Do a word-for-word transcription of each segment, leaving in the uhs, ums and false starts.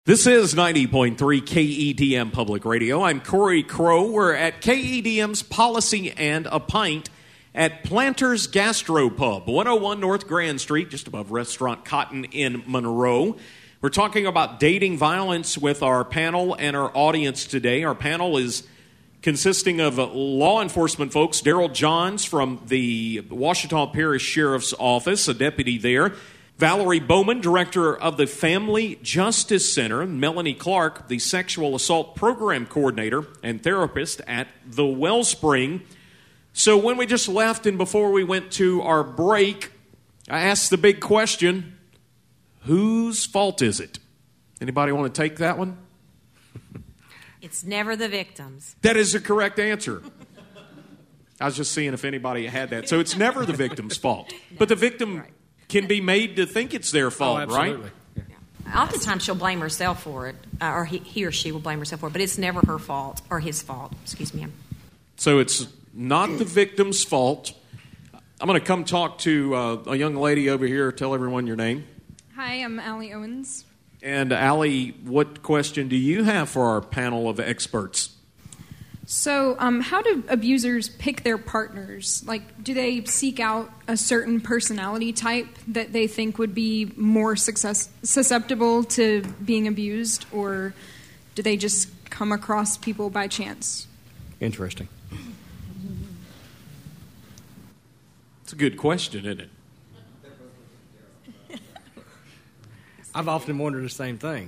This is ninety point three K E D M Public Radio. I'm Corey Crow. We're at K E D M's Policy and a Pint at Planters Gastropub, one oh one North Grand Street, just above Restaurant Cotton in Monroe. We're talking about dating violence with our panel and our audience today. Our panel is consisting of law enforcement folks, Daryl Johns from the Ouachita Parish Sheriff's Office, a deputy there, Valerie Bowman, director of the Family Justice Center, Melanie Clark, the sexual assault program coordinator and therapist at the Wellspring. So when we just left and before we went to our break, I asked the big question, whose fault is it? Anybody want to take that one? It's never the victims. That is the correct answer. I was just seeing if anybody had that. So it's never the victim's fault. But the victim right. can be made to think it's their fault, oh, absolutely. right? Yeah. Oftentimes she'll blame herself for it, uh, or he, he or she will blame herself for it, but it's never her fault, or his fault. Excuse me. So it's not the victim's fault. I'm going to come talk to uh, a young lady over here. Tell everyone your name. Hi, I'm Allie Owens. And Allie, what question do you have for our panel of experts? So, um, how do abusers pick their partners? Like, do they seek out a certain personality type that they think would be more success- susceptible to being abused, or do they just come across people by chance? Interesting. It's a good question, isn't it? I've often wondered the same thing.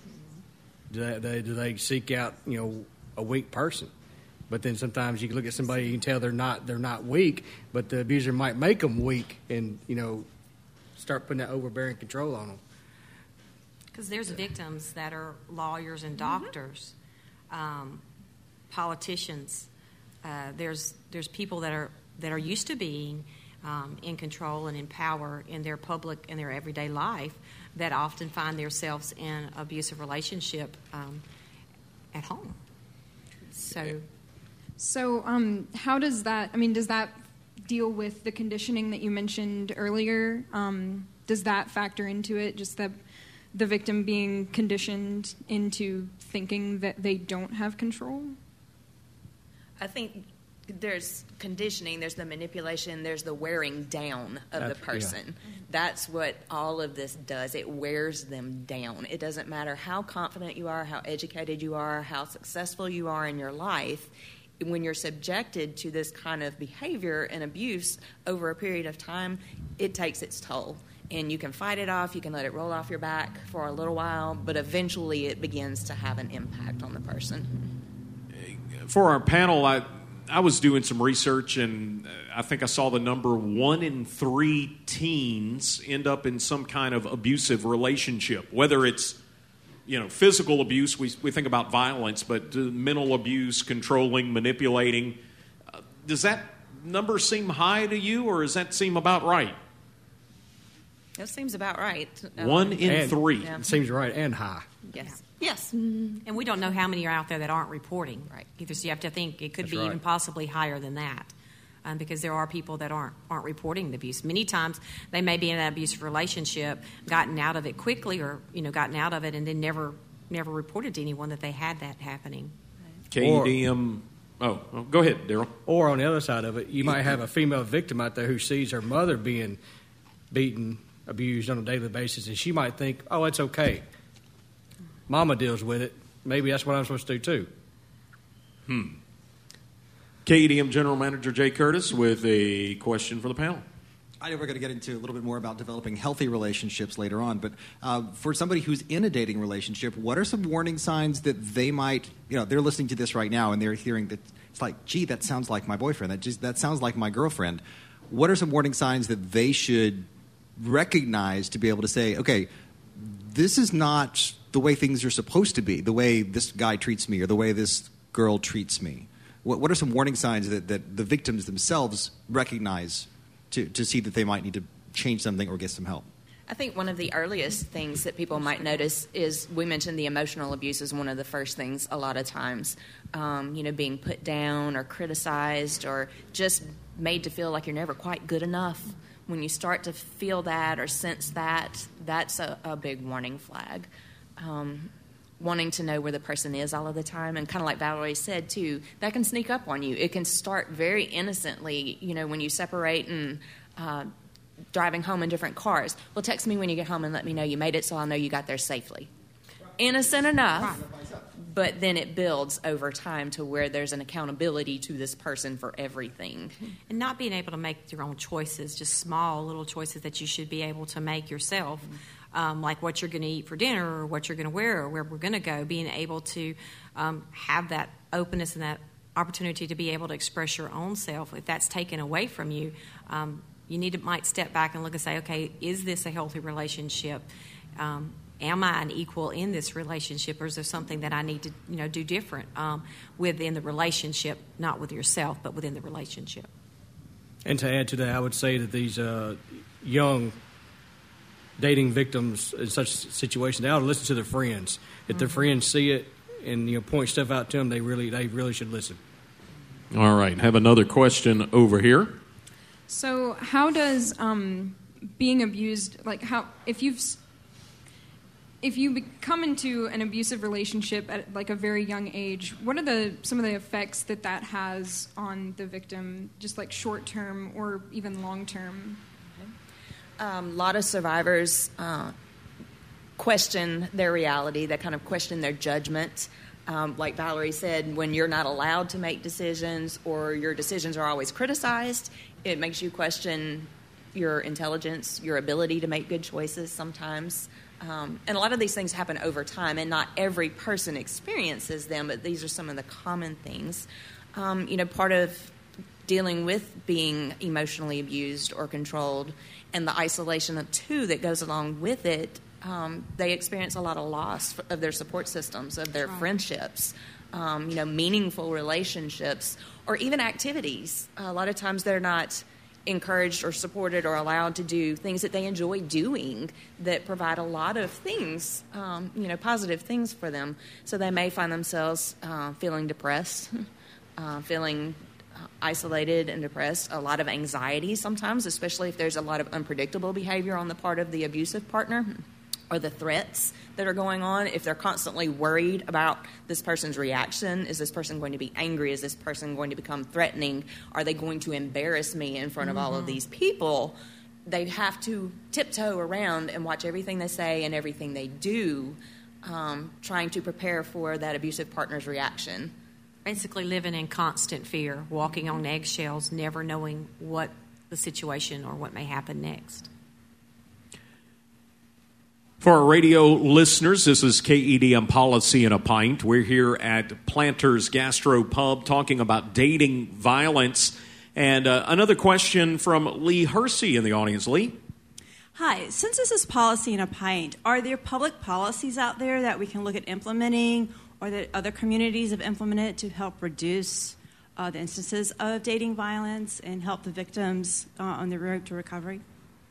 Do they, they, do they seek out, you know, a weak person? But then sometimes you can look at somebody, you can tell they're not they're not weak, but the abuser might make them weak and, you know, start putting that overbearing control on them. Because there's victims that are lawyers and doctors, um, politicians. Uh, there's there's people that are that are used to being um, in control and in power in their public in their everyday life that often find themselves in an abusive relationship um, at home. So. So, um, how does that, I mean, does that deal with the conditioning that you mentioned earlier? Um, does that factor into it, just the, the victim being conditioned into thinking that they don't have control? I think there's conditioning, there's the manipulation, there's the wearing down of That's, the person. Yeah. That's what all of this does. It wears them down. It doesn't matter how confident you are, how educated you are, how successful you are in your life. When you're subjected to this kind of behavior and abuse over a period of time, it takes its toll. And you can fight it off, you can let it roll off your back for a little while, but eventually it begins to have an impact on the person. For our panel, I, I was doing some research, and I think I saw the number one in three teens end up in some kind of abusive relationship, whether it's You know, physical abuse, we we think about violence, but uh, mental abuse, controlling, manipulating. Uh, does that number seem high to you, or does that seem about right? That seems about right. One in and, three. Yeah. It seems right and high. Yes. Yeah. Yes. And we don't know how many are out there that aren't reporting. Right. Either, so you have to think it could That's be right. even possibly higher than that. Um, because there are people that aren't aren't reporting the abuse. Many times they may be in an abusive relationship, gotten out of it quickly, or you know, gotten out of it and then never never reported to anyone that they had that happening. K E D M. Oh, oh, go ahead, Daryl. Or on the other side of it, you might have a female victim out there who sees her mother being beaten, abused on a daily basis, and she might think, "Oh, it's okay. Mama deals with it. Maybe that's what I'm supposed to do too." Hmm. K E D M General Manager Jay Curtis with a question for the panel. I know we're going to get into a little bit more about developing healthy relationships later on, but uh, for somebody who's in a dating relationship, what are some warning signs that they might, you know, they're listening to this right now and they're hearing that it's like, gee, that sounds like my boyfriend, that just, that sounds like my girlfriend. What are some warning signs that they should recognize to be able to say, okay, this is not the way things are supposed to be, the way this guy treats me or the way this girl treats me? What, what are some warning signs that, that the victims themselves recognize to, to see that they might need to change something or get some help? I think one of the earliest things that people might notice is, we mentioned the emotional abuse is one of the first things a lot of times. Um, you know, being put down or criticized or just made to feel like you're never quite good enough. When you start to feel that or sense that, that's a, a big warning flag. Um, wanting to know where the person is all of the time. And kind of like Valerie said, too, that can sneak up on you. It can start very innocently, you know, when you separate and uh, driving home in different cars. Well, text me when you get home and let me know you made it so I'll know you got there safely. Innocent enough, but then it builds over time to where there's an accountability to this person for everything. And not being able to make your own choices, just small little choices that you should be able to make yourself. Um, like what you're going to eat for dinner or what you're going to wear or where we're going to go, being able to um, have that openness and that opportunity to be able to express your own self. If that's taken away from you, um, you need to might step back and look and say, okay, is this a healthy relationship? Um, am I an equal in this relationship, or is there something that I need to, you know, do different um, within the relationship, not with yourself, but within the relationship? And to add to that, I would say that these uh, young dating victims in such situations, they ought to listen to their friends. If mm-hmm. their friends see it and, you know, point stuff out to them, they really they really should listen. All right. Have another question over here. So how does um, being abused, like how, if you've, if you come into an abusive relationship at like a very young age, what are the some of the effects that that has on the victim, just like short term or even long term? Um, a lot of survivors uh, question their reality. They kind of question their judgment. Um, like Valerie said, when you're not allowed to make decisions or your decisions are always criticized, it makes you question your intelligence, your ability to make good choices sometimes. Um, and a lot of these things happen over time, and not every person experiences them, but these are some of the common things. Um, you know, part of dealing with being emotionally abused or controlled and the isolation of two that goes along with it, um, they experience a lot of loss of their support systems, of their right. friendships, um, you know, meaningful relationships, or even activities. A lot of times they're not encouraged or supported or allowed to do things that they enjoy doing that provide a lot of things, um, you know, positive things for them. So they may find themselves uh, feeling depressed, uh, feeling isolated and depressed, a lot of anxiety sometimes, especially if there's a lot of unpredictable behavior on the part of the abusive partner, or the threats that are going on. If they're constantly worried about this person's reaction, is this person going to be angry? Is this person going to become threatening? Are they going to embarrass me in front of mm-hmm. all of these people? They have to tiptoe around and watch everything they say and everything they do, um, trying to prepare for that abusive partner's reaction. Basically living in constant fear, walking on eggshells, never knowing what the situation or what may happen next. For our radio listeners, this is K E D M Policy in a Pint. We're here at Planters Gastro Pub talking about dating violence. And uh, another question from Lee Hersey in the audience. Lee? Hi. Since this is Policy in a Pint, are there public policies out there that we can look at implementing, or that other communities have implemented to help reduce uh, the instances of dating violence and help the victims uh, on the road to recovery?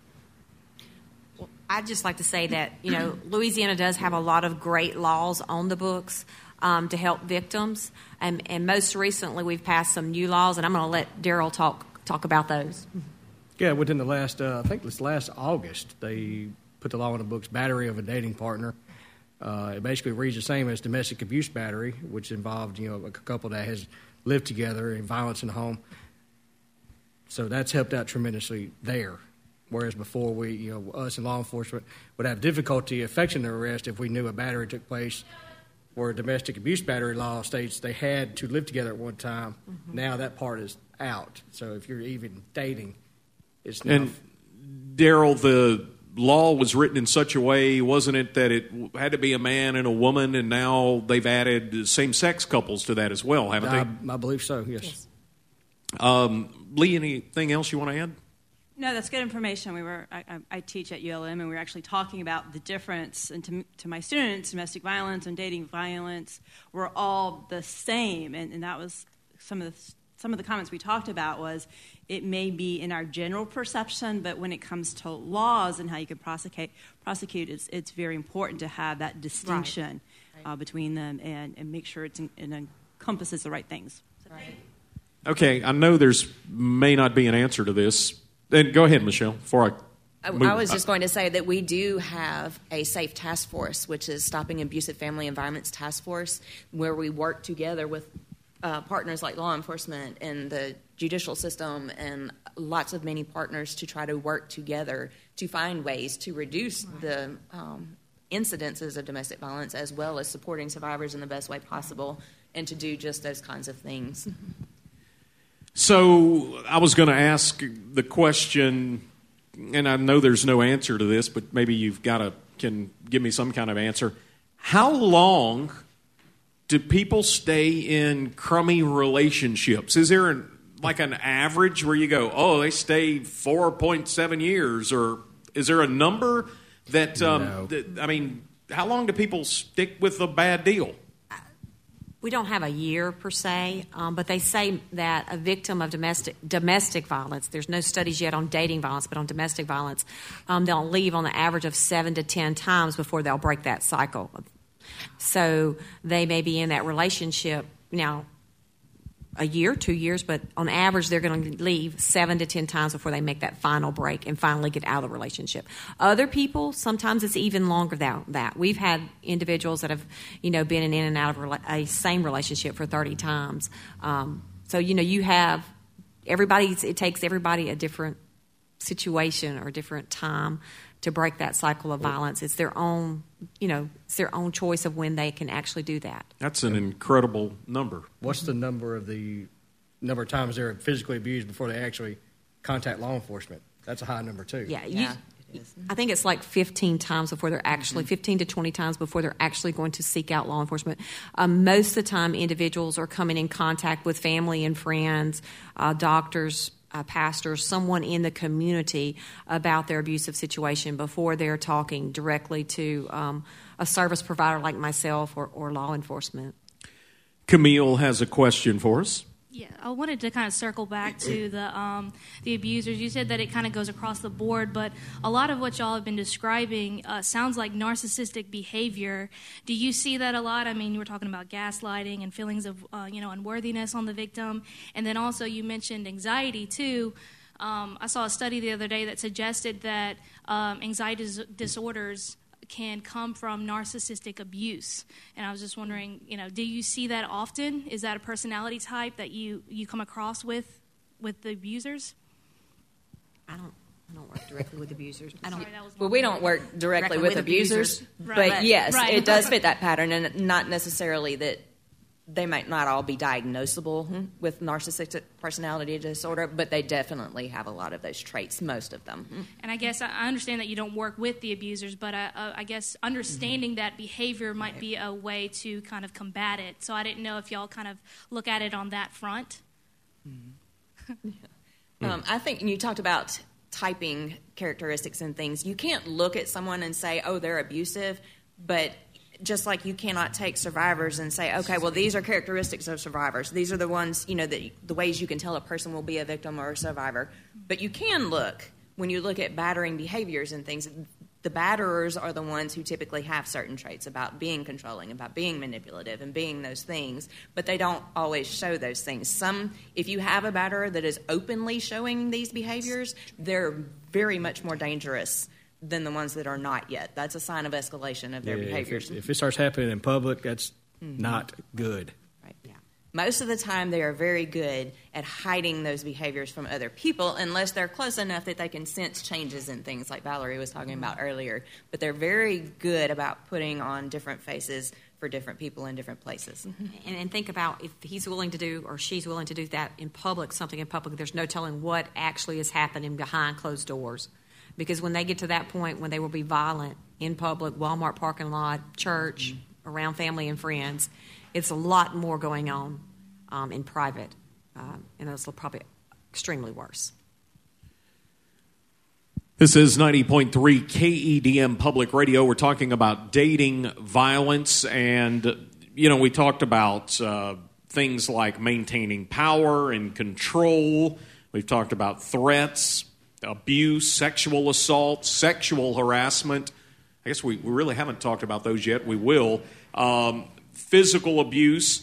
Well, I'd just like to say that, you know, Louisiana does have a lot of great laws on the books um, to help victims. And, and most recently, we've passed some new laws, and I'm going to let Daryl talk talk about those. Yeah, within the last, uh, I think this last August, they put the law on the books, battery of a dating partner. Uh, it basically reads the same as domestic abuse battery, which involved, you know, a couple that has lived together and violence in the home. So that's helped out tremendously there. Whereas before, we, you know, us in law enforcement would have difficulty effecting the arrest if we knew a battery took place. Where domestic abuse battery law states they had to live together at one time. Mm-hmm. Now that part is out. So if you're even dating, it's not. And Daryl, the law was written in such a way, wasn't it, that it had to be a man and a woman, and now they've added same-sex couples to that as well, haven't I, they? I believe so, yes. yes. Um, Lee, anything else you want to add? No, that's good information. We were I, I teach at U L M, and we were actually talking about the difference. And to, to my students, domestic violence and dating violence were all the same, and, and that was some of the some of the comments we talked about. Was it may be in our general perception, but when it comes to laws and how you can prosecute, prosecute, it's it's very important to have that distinction right. Right. Uh, between them and, and make sure it's in, it encompasses the right things. Right. Okay, I know there's may not be an answer to this. Then go ahead, Michelle. Before I, move. I was just going to say that we do have a SAFE task force, which is Stopping Abusive Family Environments Task Force, where we work together with uh, partners like law enforcement and the judicial system and lots of many partners to try to work together to find ways to reduce right. the um, incidences of domestic violence, as well as supporting survivors in the best way possible, and to do just those kinds of things. So I was going to ask the question, and I know there's no answer to this, but maybe you've got to can give me some kind of answer. How long do people stay in crummy relationships? Is there an, like an average where you go, oh, they stay four point seven years, or is there a number that, um, No. that, I mean, how long do people stick with a bad deal? We don't have a year per se, um, but they say that a victim of domestic domestic violence, there's no studies yet on dating violence, but on domestic violence, um, they'll leave on the average of seven to ten times before they'll break that cycle. So they may be in that relationship now a year, two years, but on average they're going to leave seven to ten times before they make that final break and finally get out of the relationship. Other people, sometimes it's even longer than that. We've had individuals that have, you know, been in and out of a same relationship for thirty times. Um, so, you know, you have everybody's, it takes everybody a different situation or different time to break that cycle of violence. It's their own, you know, it's their own choice of when they can actually do that. That's an incredible number. What's the number of the number of times they're physically abused before they actually contact law enforcement? That's a high number too. Yeah, you, Yeah, it is. I think it's like fifteen times before they're actually, Mm-hmm. fifteen to twenty times before they're actually going to seek out law enforcement. Um, most of the time, individuals are coming in contact with family and friends, uh, doctors, uh, pastors, someone in the community about their abusive situation before they're talking directly to um, a service provider like myself or, or law enforcement. Camille has a question for us. Yeah, I wanted to kind of circle back to the um, the abusers. You said that it kind of goes across the board, but a lot of what y'all have been describing uh, sounds like narcissistic behavior. Do you see that a lot? I mean, you were talking about gaslighting and feelings of uh, you know unworthiness on the victim, and then also you mentioned anxiety too. Um, I saw a study the other day that suggested that um, anxiety dis- disorders can come from narcissistic abuse. And I was just wondering, you know, do you see that often? Is that a personality type that you, you come across with with the abusers? I don't, I don't work directly with abusers. I don't. Sorry, that was Well, we don't work directly, Directly with, with abusers, abusers. but Right. yes, Right. it does fit that pattern, and not necessarily that they might not all be diagnosable with narcissistic personality disorder, but they definitely have a lot of those traits, most of them. And I guess I I understand that you don't work with the abusers, but I, uh, I guess understanding that behavior might be a way to kind of combat it. So I didn't know if y'all kind of look at it on that front. Um, I think and you talked about typing characteristics and things. You can't look at someone and say, oh, they're abusive, but just like you cannot take survivors and say, okay, well, these are characteristics of survivors. These are the ones, you know, the, the ways you can tell a person will be a victim or a survivor. But you can look, when you look at battering behaviors and things, the batterers are the ones who typically have certain traits about being controlling, about being manipulative, and being those things, but they don't always show those things. Some, if you have a batterer that is openly showing these behaviors, they're very much more dangerous than the ones that are not yet. That's a sign of escalation of their Yeah, behaviors. If it, if it starts happening in public, that's not good. Right. Yeah. Most of the time, they are very good at hiding those behaviors from other people, unless they're close enough that they can sense changes in things, like Valerie was talking about earlier. But they're very good about putting on different faces for different people in different places. And, and think about if he's willing to do or she's willing to do that in public, something in public, there's no telling what actually is happening behind closed doors. Because when they get to that point, when they will be violent in public, Walmart parking lot, church, mm-hmm. around family and friends, it's a lot more going on um, in private. Um, and it's probably extremely worse. This is ninety point three K E D M Public Radio. We're talking about dating violence. And, you know, we talked about uh, things like maintaining power and control. We've talked about threats, abuse, sexual assault, sexual harassment. I guess we, we really haven't talked about those yet. We will. Um, physical abuse.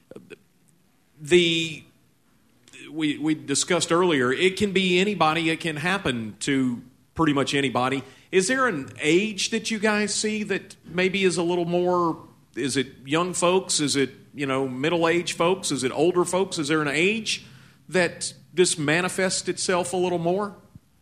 The we we discussed earlier, it can be anybody. It can happen to pretty much anybody. Is there an age that you guys see that maybe is a little more, is it young folks? Is it, you know, middle-aged folks? Is it older folks? Is there an age that this manifests itself a little more?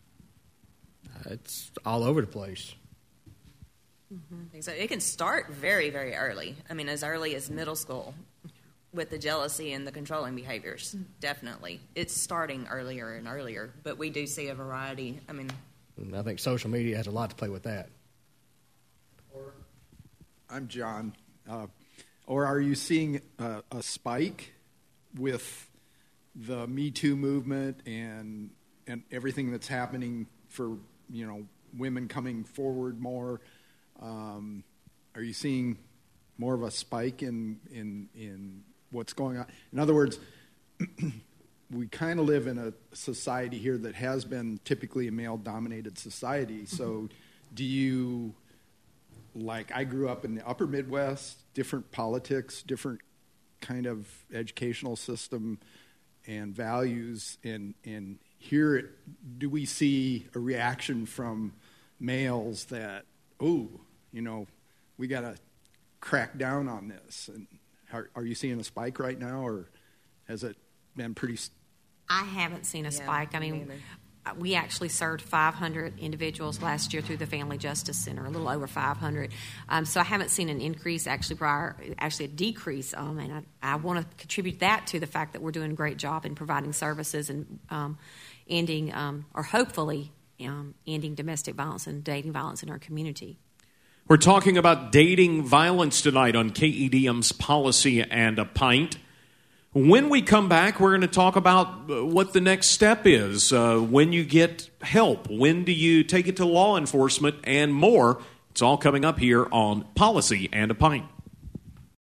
It's all over the place. Mm-hmm. So it can start very, very early. I mean, as early as middle school with the jealousy and the controlling behaviors, definitely. It's starting earlier and earlier, but we do see a variety. I mean, I think social media has a lot to play with that. Or, I'm John. Uh, or are you seeing a, a spike with the Me Too movement and and everything that's happening for, you know, women coming forward more? Um, are you seeing more of a spike in in in what's going on? In other words, we kind of live in a society here that has been typically a male-dominated society. So do you, like I grew up in the upper Midwest, different politics, different kind of educational system and values, and, and here do we see a reaction from males that, oh, you know, we got to crack down on this? And are, are you seeing a spike right now, or has it been pretty... St- I haven't seen a Yeah, spike. I me mean, neither. we actually served five hundred individuals last year through the Family Justice Center, a little over five hundred. Um, so I haven't seen an increase, actually prior, actually a decrease. Um, and I, I want to contribute that to the fact that we're doing a great job in providing services and um, ending, um, or hopefully um, ending domestic violence and dating violence in our community. We're talking about dating violence tonight on K E D M's Policy and a Pint. When we come back, we're going to talk about what the next step is, uh, when you get help, when do you take it to law enforcement, and more. It's all coming up here on Policy and a Pint.